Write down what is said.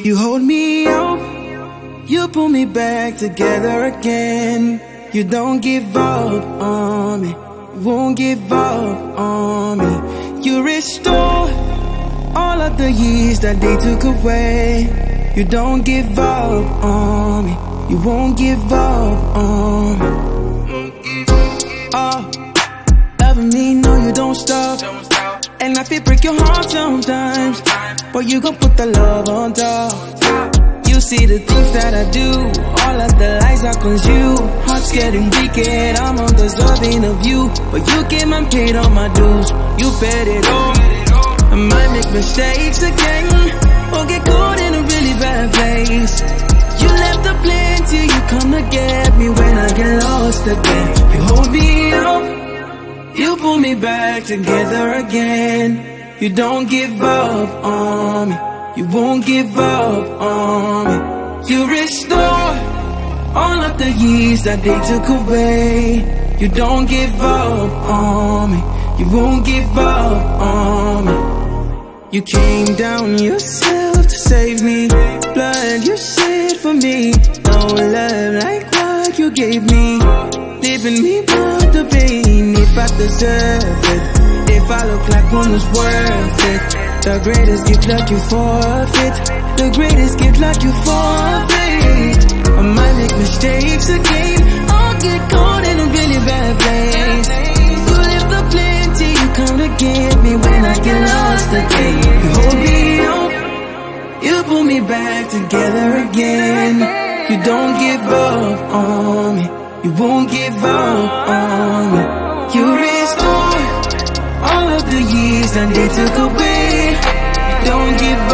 You hold me up, you pull me back together again. You don't give up on me, you won't give up on me. You restore all of the years that they took away. You don't give up on me, you won't give up on me. Oh, loving me, no you don't stop. And I feel break your heart sometimes, but you gon' put the love on top. You see the things that I do, all of the lies I consume. Heart's getting wicked, I'm undeserving of you, but you came and paid all my dues. You paid it all. I might make mistakes again, or get caught in a really bad place. You left the plan till you come to get me when I get lost again. You hold me up, you pull me back together again. You don't give up on me, you won't give up on me. You restore all of the years that they took away. You don't give up on me, you won't give up on me. You came down yourself to save me, blood you shed for me. No love like what you gave me, leaving me with the pain. If I deserve it, if I look like one was worth it, the greatest gift like you forfeit, the greatest gift like you forfeit. I might make mistakes again, I'll get caught in a really bad place. You live the plan till you come to get me when I get lost again. You hold me up, you pull me back together again. You don't give up on me, you won't give up on me. You restore all of the years that they took away. Don't give